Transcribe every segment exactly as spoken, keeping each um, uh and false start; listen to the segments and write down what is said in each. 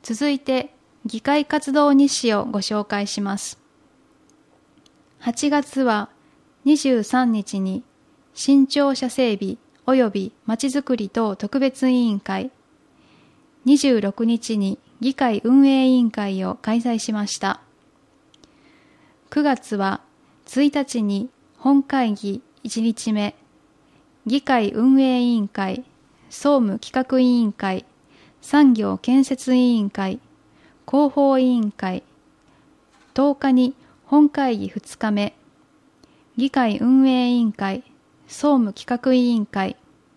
続いて議会活動日誌をご紹介します。はちがつはにじゅうさんにちに新庁舎整備及びまちづくり等特別委員会、にじゅうろくにちに議会運営委員会を開催しました。くがつはついたちに本会議いちにちめ、議会運営委員会、総務企画委員会、産業建設委員会、広報委員会、とおかに本会議ふつかめ、議会運営委員会、総務企画委員会、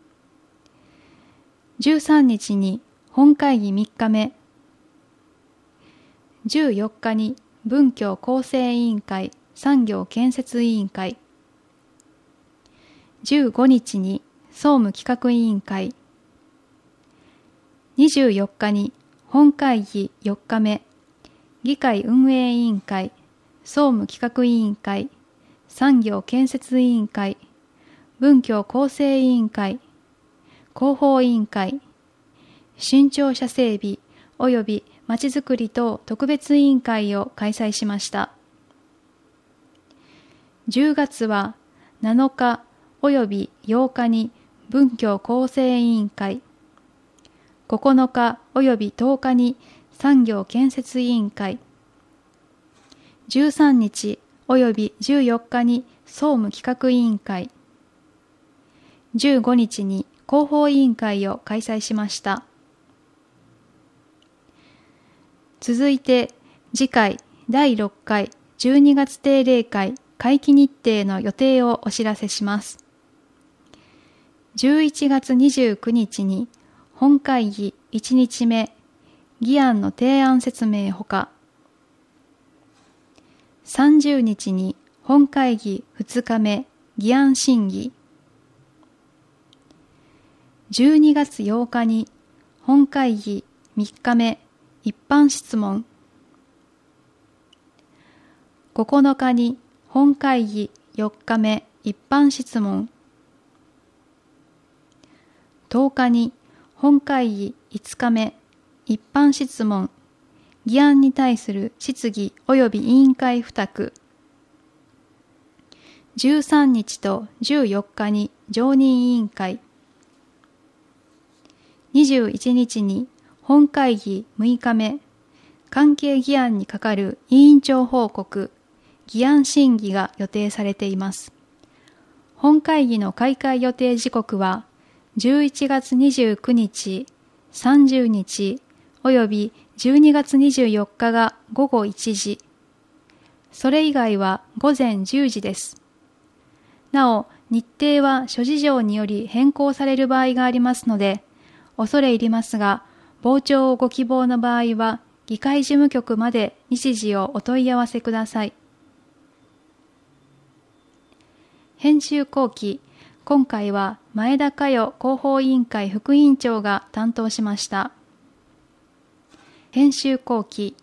じゅうさんにちに本会議みっかめ、じゅうよっかに文教構成委員会、産業建設委員会、じゅうごにちに総務企画委員会、にじゅうよっかに本会議よっかめ、議会運営委員会、総務企画委員会、産業建設委員会、文教構成委員会、広報委員会、新庁舎整備及びまちづくり等特別委員会を開催しました。じゅうがつはなのか及びようかに文教構成委員会、ここのか及びとおかに産業建設委員会、じゅうさんにち及びじゅうよっかに総務企画委員会、じゅうごにちに広報委員会を開催しました。続いて次回だいろっかいじゅうにがつ定例会会期日程の予定をお知らせします。じゅういちがつにじゅうくにちに本会議いちにちめ、議案の提案説明ほか、さんじゅうにちに本会議ふつかめ、議案審議、じゅうにがつようかに本会議みっかめ、一般質問、ここのかに本会議よっかめ、一般質問、とおかに本会議いつかめ、一般質問、議案に対する質疑及び委員会付託、じゅうさんにちとじゅうよっかに常任委員会、にじゅういちにちに本会議むいかめ、関係議案にかかる委員長報告、議案審議が予定されています。本会議の開会予定時刻は、じゅういちがつにじゅうくにち、さんじゅうにち、およびじゅうにがつにじゅうよっかがごごいちじ、それ以外はごぜんじゅうじです。なお、日程は諸事情により変更される場合がありますので、恐れ入りますが、傍聴をご希望の場合は、議会事務局まで日時をお問い合わせください。編集後期、今回は前田佳代広報委員会副委員長が担当しました。編集後期、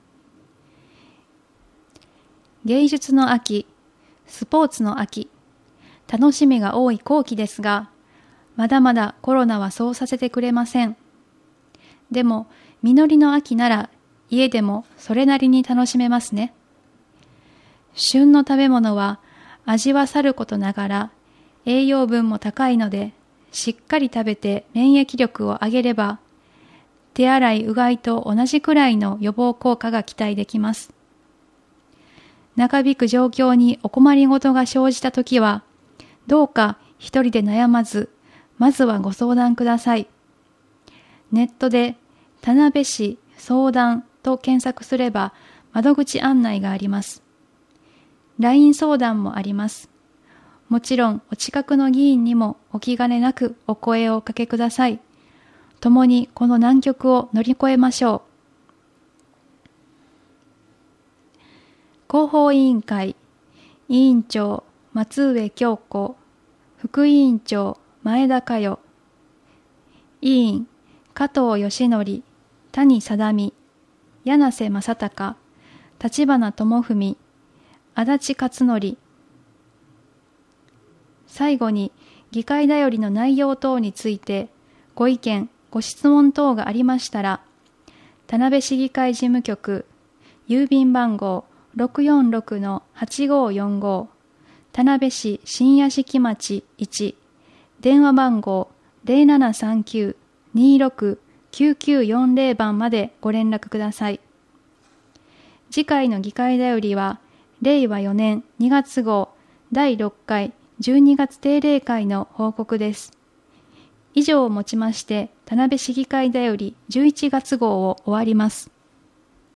芸術の秋、スポーツの秋、楽しみが多い後期ですが、まだまだコロナはそうさせてくれません。でも、実りの秋なら家でもそれなりに楽しめますね。旬の食べ物は味はさることながら栄養分も高いので、しっかり食べて免疫力を上げれば、手洗いうがいと同じくらいの予防効果が期待できます。長引く状況にお困りごとが生じたときは、どうか一人で悩まず、まずはご相談ください。ネットで田辺市相談と検索すれば窓口案内があります。ライン 相談もあります。もちろんお近くの議員にもお気兼ねなくお声をおかけください。共にこの難局を乗り越えましょう。広報委員会委員長松上京子、副委員長前田佳代、委員加藤義則、谷貞美、柳瀬正隆、立花智文、足立勝則。最後に議会だよりの内容等についてご意見、ご質問等がありましたら、 田辺市議会事務局、郵便番号 ろくよんろくのはちごよんご、田辺市新屋敷町いち、電話番号 ゼロななさんきゅう にろく きゅうきゅうよんゼロ 番までご連絡ください。次回の議会だよりは、れいわよねんにがつ号だいろっかいじゅうにがつ定例会の報告です。以上をもちまして、田辺市議会だよりじゅういちがつ号を終わります。